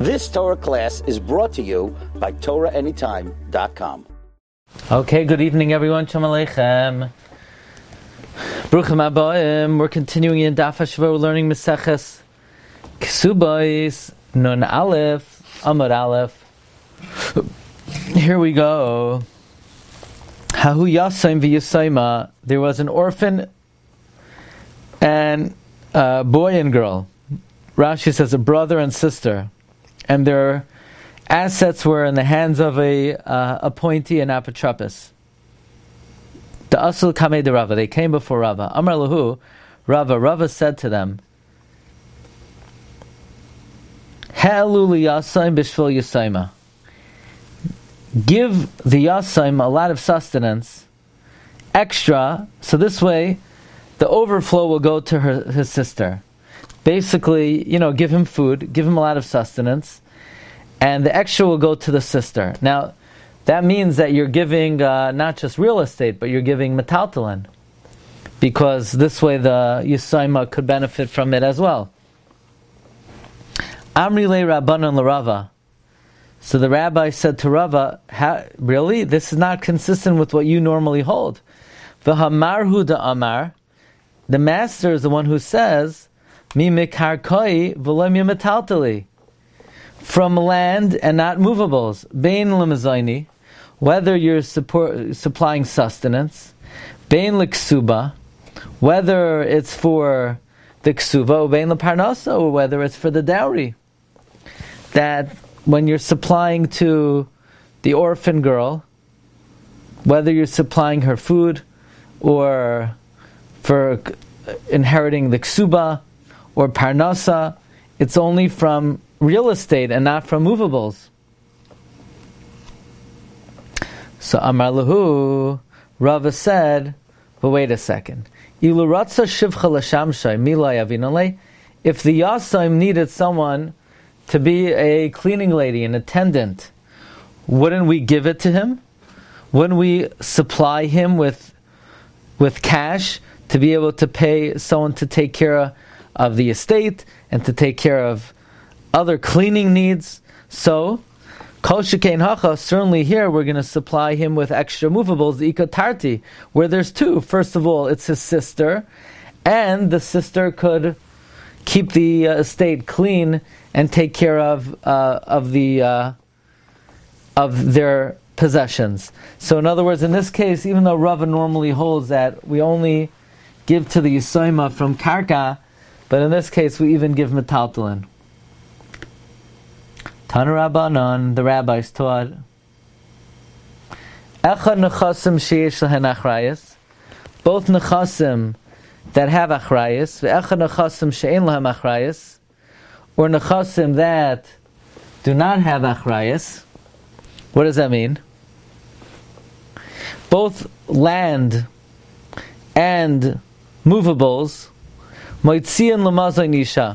This Torah class is brought to you by TorahAnytime.com. Okay, good evening everyone. Shalom Aleichem. Bruchim Abayim. We're continuing in Daf HaShavua, learning Meseches Kesubos, Nun Aleph, Amud Aleph. Here we go. Hahu Yasaim v'Yasaima. There was an orphan and a boy and girl. Rashi says a brother and sister, and their assets were in the hands of a appointee and apotropos. The Asul Kamei de Rava. They came before Rava. Amar Lahu, Rava said to them, Ha'elu liyasaim b'shvil yasaima. Give the yasaim a lot of sustenance, extra, so this way the overflow will go to his sister. Basically, give him food, give him a lot of sustenance, and the extra will go to the sister. Now, that means that you're giving not just real estate, but you're giving metaltalin, because this way the Yisaima could benefit from it as well. Amri le Rabbanan l'Rava. So the rabbi said to Rava, really? This is not consistent with what you normally hold. V'hamarhu da'amar. The master is the one who says, Mi mikar koi v'lem metaltali. From land and not movables. Bein lemazayni. Whether you're supplying sustenance. Bein l'ksuba. Whether it's for the ksuba, or bein l'parnasa, or whether it's for the dowry. That when you're supplying to the orphan girl, whether you're supplying her food, or for inheriting the ksuba, or parnasa, it's only from real estate and not from movables. So Amar Lahu, Rava said, but wait a second. If the Yasaim needed someone to be a cleaning lady, an attendant, wouldn't we give it to him? Wouldn't we supply him with cash to be able to pay someone to take care of the estate and to take care of other cleaning needs? So, Kol Shekain Hacha, certainly here we're going to supply him with extra movables, the Ikatarti, where there's two. First of all, it's his sister, and the sister could keep the estate clean and take care of their possessions. So in other words, in this case, even though Rava normally holds that we only give to the Yisaima from Karka, but in this case we even give metaltalin. Tana Rabbanan, the rabbis taught, Echad nechasim sheyesh lahen achrayas, both nechasim that have achrayas, ve'echad nechasim she'en lahem achrayas, or nechasim that do not have achrayas. What does that mean? Both land and movables, moitzian l'mazon nisha,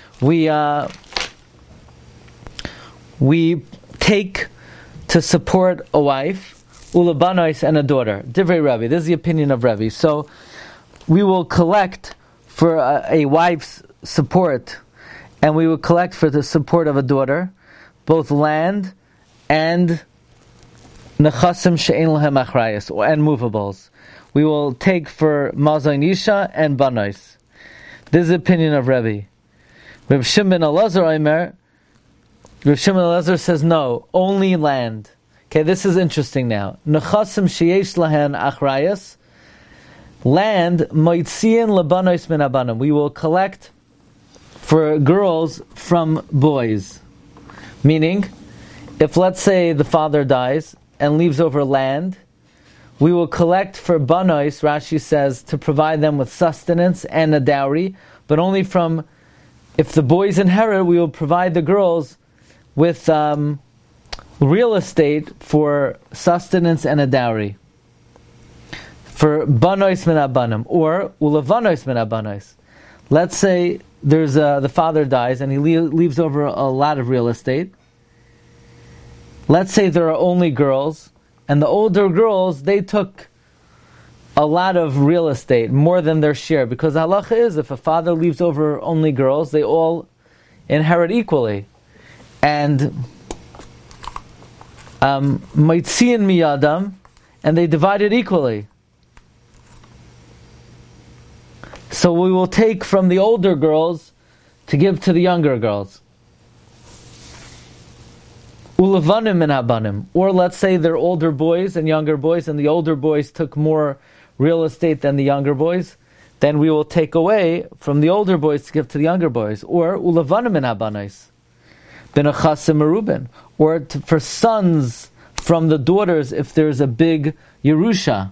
we take to support a wife, ulabanais, and a daughter. Divrei Rabbi. This is the opinion of Rabbi. So we will collect for a wife's support, and we will collect for the support of a daughter, both land and nechasim she'en lahem achrayas, and movables. We will take for mazon nisha and banais. This is the opinion of Rabbi. Reb Shimon Elazar Omer. Reb Shimon Elazar says no, only land. Okay, this is interesting now. Nechasim sheyesh lahen achrayas, land moitzian labanos min abanim. We will collect for girls from boys. Meaning, if let's say the father dies and leaves over land, we will collect for banos, Rashi says, to provide them with sustenance and a dowry, but only from, if the boys inherit, we will provide the girls with real estate for sustenance and a dowry. For banos min abanim, or ulavanos min abanos. Let's say there's the father dies and he leaves over a lot of real estate. Let's say there are only girls, and the older girls, they took a lot of real estate, more than their share, because the halacha is, if a father leaves over only girls, they all inherit equally. and Maitzian Miyadam, and they divide it equally. So we will take from the older girls to give to the younger girls. Ulavanim min habanim. Or let's say they're older boys and younger boys, and the older boys took more real estate than the younger boys, then we will take away from the older boys to give to the younger boys. Or ulavanim min habanais. Ben achasim merubin. Or for sons from the daughters if there's a big Yerusha.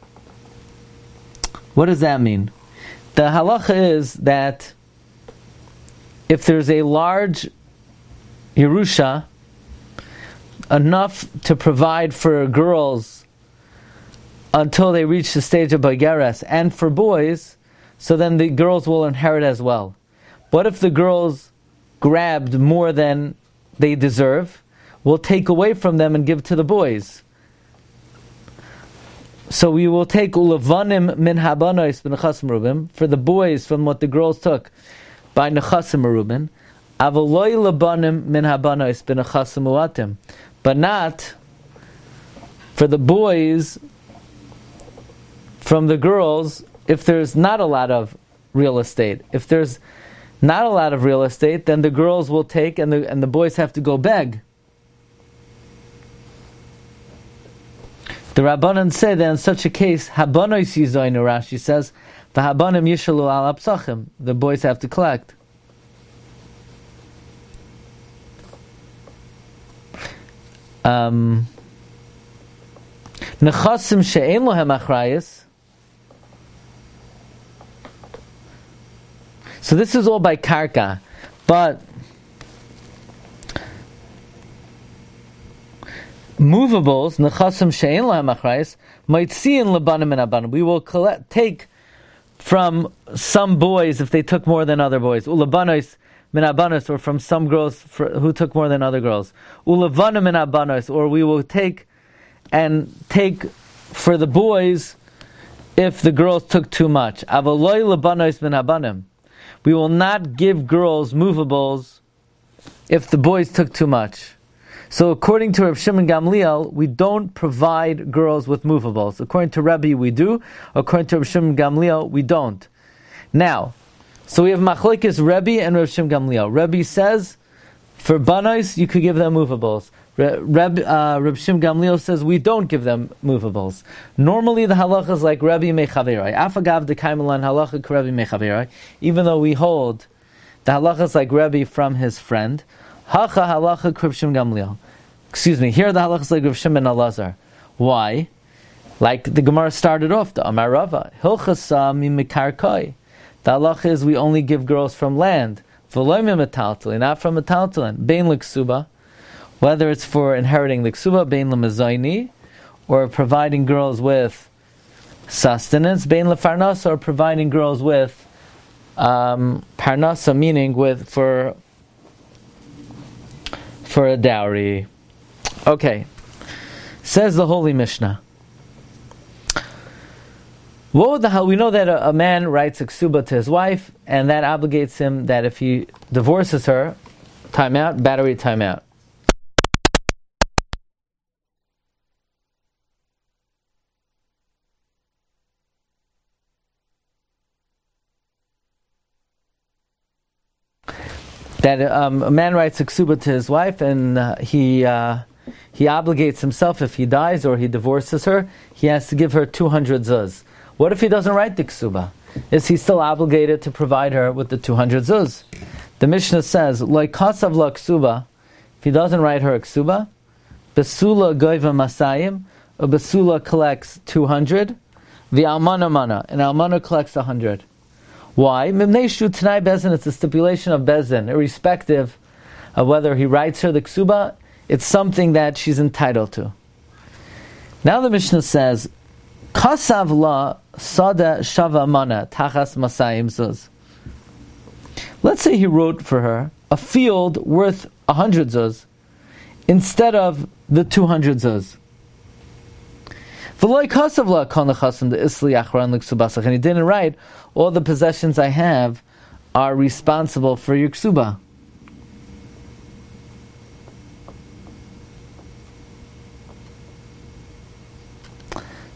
What does that mean? The halacha is that if there's a large Yerusha, enough to provide for girls until they reach the stage of Bageres, and for boys, so then the girls will inherit as well. What if the girls grabbed more than they deserve? We'll take away from them and give to the boys. So we will take ulavanim min habanois b'nechas merubim, for the boys from what the girls took by nechas merubim, avaloi labanim min habanois b'nechas muatim, but not for the boys from the girls if there's not a lot of real estate. If there's not a lot of real estate, then the girls will take and the boys have to go beg. The Rabbanan say that in such a case, Habanos yizoinu, Rashi says, v'habanim yishalu al apsachim. The boys have to collect. Nechasim she'en lohem achrayis. So this is all by karka, but movables, nechasim she'en lahem achrayis, might see in lebanim and abanim. We will take from some boys if they took more than other boys. Ulabanos min abanos, or from some girls who took more than other girls. Ulavanim min abanos, or we will take for the boys if the girls took too much. Avaloi lebanos min abanim. We will not give girls movables if the boys took too much. So according to Reb Shimon Gamliel, we don't provide girls with movables. According to Rebbe, we do. According to Reb Shimon Gamliel, we don't. Now, so we have Machlokes Rebbe and Reb Shimon Gamliel. Rebbe says, for banos, you could give them movables. Reb Shimon Gamliel says, we don't give them movables. Normally the halacha is like Rebbe mechaverai. Afagav de kaimelan halacha Rebbe mechaverai. Even though we hold the halacha is like Rebbe from his friend. Hacha halacha Reb Shimon Gamliel. Excuse me, here the halacha is like Reb Shimon Elazar. Why? Like the Gemara started off, the Amar Rava. Hilchasa mimekarkoi. The halacha is we only give girls from land. V'loy mimetaltalin, not from metaltalin. Bein l'ksuba. Whether it's for inheriting the ksuba, bein l'mezayni, or providing girls with sustenance, bein l'farnasa, or providing girls with parnasa, meaning for a dowry. Okay. Says the Holy Mishnah. We know that a man writes a ksuba to his wife, and that obligates him that if he divorces her, timeout, battery timeout. That a man writes a ksuba to his wife, and he obligates himself if he dies or he divorces her, he has to give her 200 zuz. What if he doesn't write the ksuba? Is he still obligated to provide her with the 200 zuz? The Mishnah says, "Like kasav la ksuba," if he doesn't write her a ksuba, besula goiva masayim, a besula collects 200, the almana mana, and almana collects 100. Why? Mimneshu Tanai Bezin, it's a stipulation of Bezin, irrespective of whether he writes her the ksuba, it's something that she's entitled to. Now the Mishnah says, Kasav la sada shava mana tachas masayim zuz. Let's say he wrote for her a field worth 100 zuz instead of the 200 zuz. And he didn't write, all the possessions I have are responsible for your ksuba.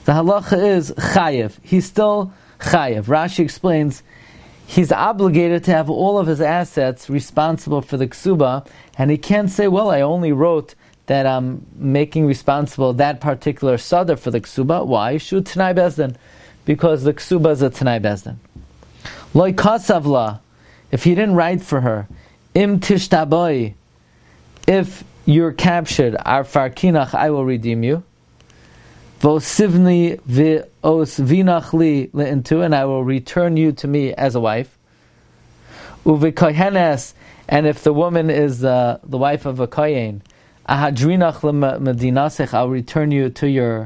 the halacha is chayev. He's still chayev. Rashi explains he's obligated to have all of his assets responsible for the ksuba, and he can't say, well, I only wrote that I'm making responsible that particular sadr for the ksuba. Why? Shu Tanai Bezdin. Because the ksuba is a Tanai Bezdin. Loi kasavla, if he didn't write for her, im tishtaboi, if you're captured, ar farkinach, I will redeem you. Vosivni v'osvinach li le'intu, and I will return you to me as a wife. Uvikohenes, and if the woman is the wife of a kohen, ahadrinach le'medinasech, I'll return you to your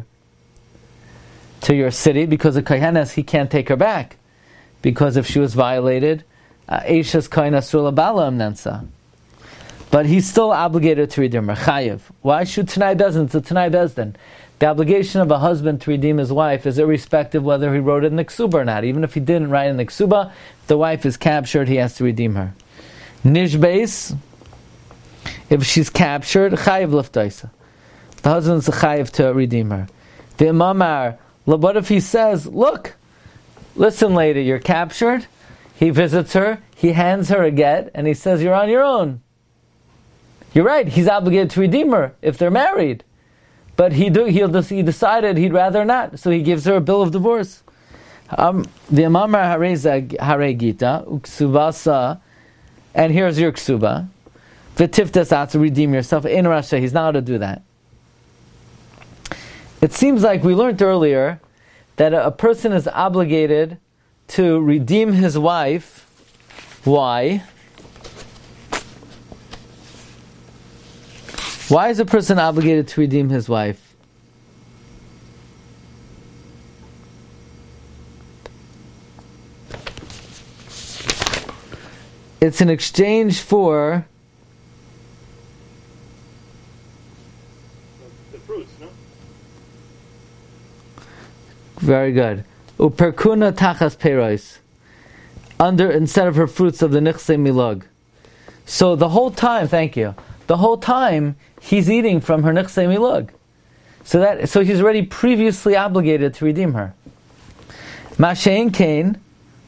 city, because a kohenes, he can't take her back, because if she was violated, eishes kohen asur labala amnensa. But he's still obligated to redeem her. Chayev. Why should Tanai Bezdin? It's a Tanai Bezdin. The obligation of a husband to redeem his wife is irrespective whether he wrote it in the ksuba or not. Even if he didn't write in the ksuba, if the wife is captured, he has to redeem her. Nishbeis, if she's captured, chayiv liftaisa. The husband's a chayiv to redeem her. The imamar, what if he says, look, listen lady, you're captured. He visits her, he hands her a get, and he says, you're on your own. You're right, he's obligated to redeem her if they're married. But he decided he'd rather not, so he gives her a bill of divorce. The Amamar Hare Gita, Uksubasa, and here's your ksuba. V'tiftas to redeem yourself. In Rasha, he's not allowed to do that. It seems like we learned earlier that a person is obligated to redeem his wife. Why? Why is a person obligated to redeem his wife? It's in exchange for the fruits, no? Very good. Uperkuna tachas peros, instead of her fruits of the nichse milog. So the whole time, thank you. The whole time he's eating from her nichse milug, so he's already previously obligated to redeem her. Mashein kain,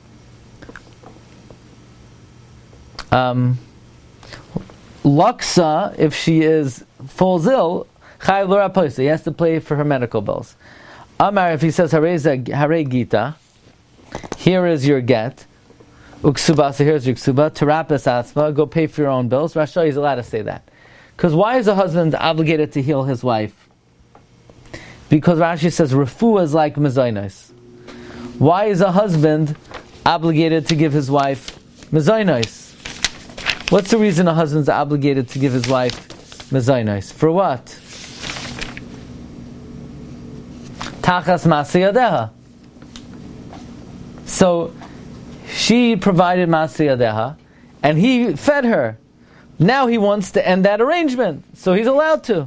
laksa, if she falls ill, chayav l'rapoisa, he has to pay for her medical bills. Amar, if he says hare gita, here is your get. Uksuba, so here's your ksuba. Terapis asma, go pay for your own bills. Rasha is allowed to say that. Because why is a husband obligated to heal his wife? Because Rashi says refuah is like mezainos. Why is a husband obligated to give his wife mezainos? What's the reason a husband's obligated to give his wife mezainos? For what? Tachas masiyadeha. So she provided masiyadeha, and he fed her. Now he wants to end that arrangement, so he's allowed to.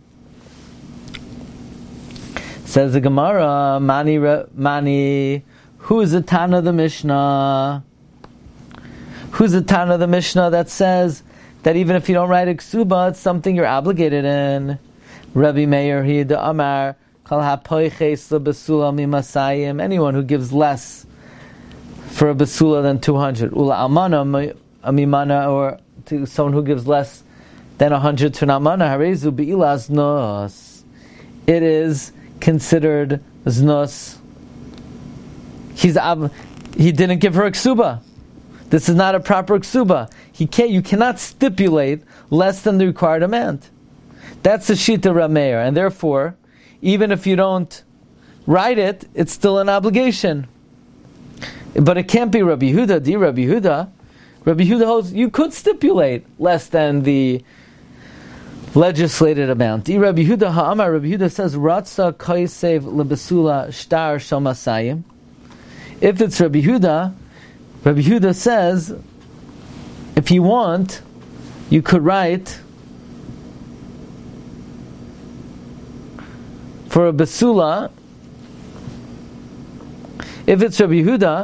Says the Gemara, Mani, who's the Tana of the Mishnah? Who's the Tana of the Mishnah that says that even if you don't write a ksuba, it's something you're obligated in? Rabbi Meir, he the Amar, Kal hapoiches lebesula mimasayim, anyone who gives less for a besula than 200. Ula almana, amimana, or to someone who gives less than 100 to an almana, harezu be'ila znos. It is considered znos. He didn't give her a ksuba. This is not a proper ksuba. You cannot stipulate less than the required amount. That's the shita Rameir, and therefore, even if you don't write it, it's still an obligation. But it can't be Rabbi Yehuda. Di Rabbi Yehuda. Rabbi Yehuda holds you could stipulate less than the legislated amount. Di Rabbi Yehuda ha'amar. Rabbi Yehuda says Ratza kaisev lebesula shtar shel masayim. If it's Rabbi Yehuda says if you want, you could write for a besula. If it's Rabbi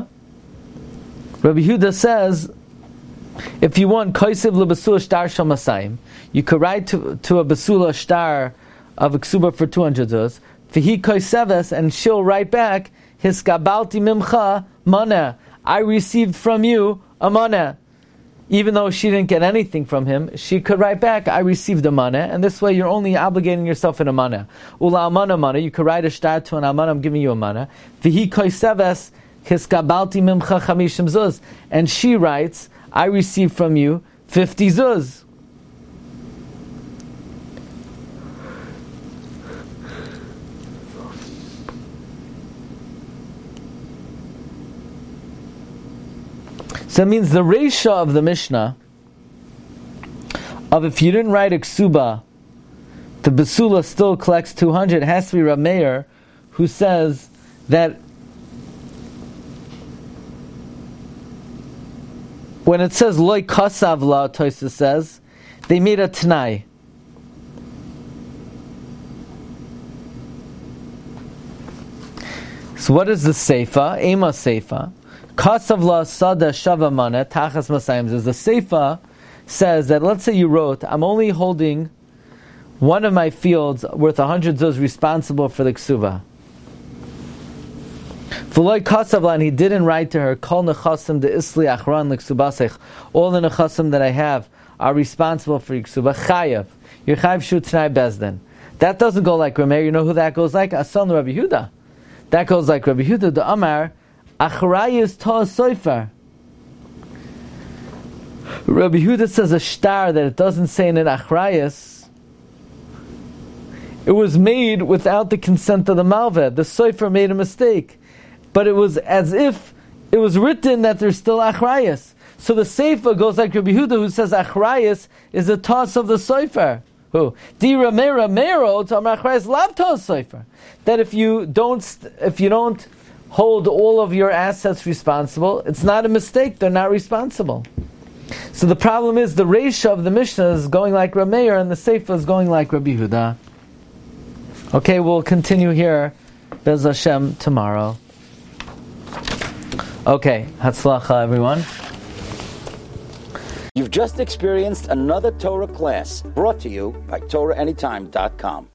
Yehuda says, if you want kaisev lebesula shtar shel masayim, you could write to a besula shtar of a ksuba for 200 zuz. V'hi koiseves, and she'll write back, Hiskabalti mimcha mana. I received from you a mana. Even though she didn't get anything from him, she could write back, I received a mana, and this way you're only obligating yourself in a mana. Ula almana mana, you could write a shtar to an almana, I'm giving you a mana. V'hi koiseves, Hiskabalti mimcha chamishim zuz. And she writes, I received from you 50 zuz. So it means the Reisha of the Mishnah, of if you didn't write a ksuba, the Basula still collects 200, it has to be Rav Meir, who says that when it says Loi Kasav La, Tosfos says, they made a Tanai. So what is the Seifa? Ema Seifa. Kasav la sada shava mana tachas masayim. The Seifa says that, let's say you wrote, I'm only holding one of my fields worth 100 zuz responsible for the ksuva. V'loi kasav la, and he didn't write to her, kol nechasim de isli achran l'ksubasech. All the nechasim that I have are responsible for ksuva. Chayav. You're chayav shu t'nai bezdin. That doesn't go like Rameir. You know who that goes like? Asan Rabbi Yehuda. That goes like Rabbi Yehuda, the Amar, Achrayus ta soifer. Rabbi Yehuda says a shtar that it doesn't say in it Achrayus. It was made without the consent of the Malved. The soifer made a mistake. But it was as if it was written that there's still Achrayus. So the Seifa goes like Rabbi Yehuda, who says Achrayus is a toss of the soifer. Who? Di Ramera Mero to Achrayus lav ta soifer. That if you don't hold all of your assets responsible, it's not a mistake, they're not responsible. So the problem is the Reisha of the Mishnah is going like Rav Meir and the Seifa is going like Rabbi Yehuda. Okay, we'll continue here, Bez Hashem, tomorrow. Okay, Hatzlacha everyone. You've just experienced another Torah class brought to you by TorahAnytime.com.